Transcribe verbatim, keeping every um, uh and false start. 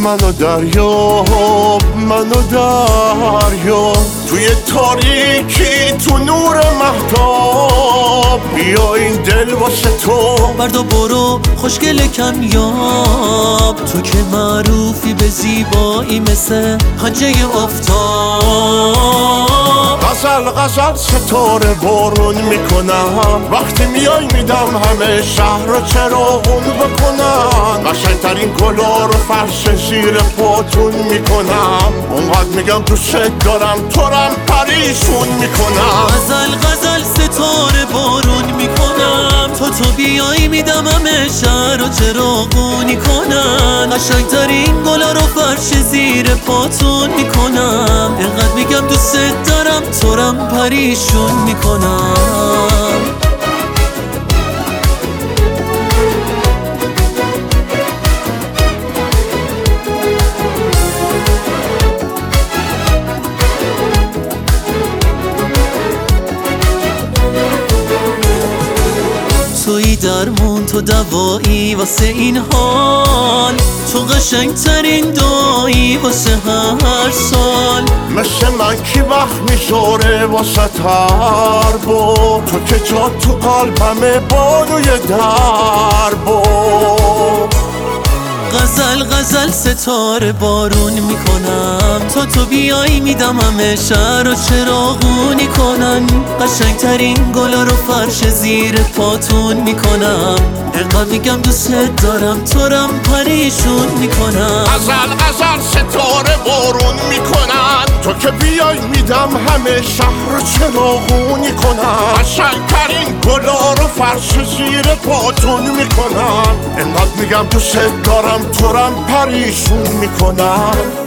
منو دریا منو دریا توی تاریکی تو نور مهتاب بیا این دل واسه تو بردا برو خوشگل کمیاب تو که معروفی به زیبایی مثل حجه آفتاب غزل غزل ستاره بارون میکنم وقتی میای میدم همه شهر رو چراغون بکنم قشنگترین گلا رو فرش زیر پاتون میکنم اونقدر میگم دوست دارم تورم پریشون میکنم غزل غزل ستاره بارون میکنم تو تو بیایی میدم همه شهر رو چراغونی کنن قشنگترین گلا رو فرش زیر پاتون میکنم اینقدر میگم دوست دارم تورم پریشون میکنم توی درمون تو دوایی واسه این حال تو قشنگترین دایی واسه هر سال مثل من کی وقت میذاره واسه هر بار تو که جا تو قلبمه بانوی در بار غزل غزل ستاره بارون میکنم تا تو بیایی میدم همه شهر رو چراغونی کنن قشنگترین گلا رو فرش زیر پاتون میکنم اینقدر میگم دوست دارم تورم پریشون میکنم غزل غزل ستاره بارون میکنن تو که بیای میدم همه شهر رو چراغونی کنن قشنگترین گلا رو فرش زیر پاتون میکنن اینقدر میگم دوست دارم تورم پریشون میکنم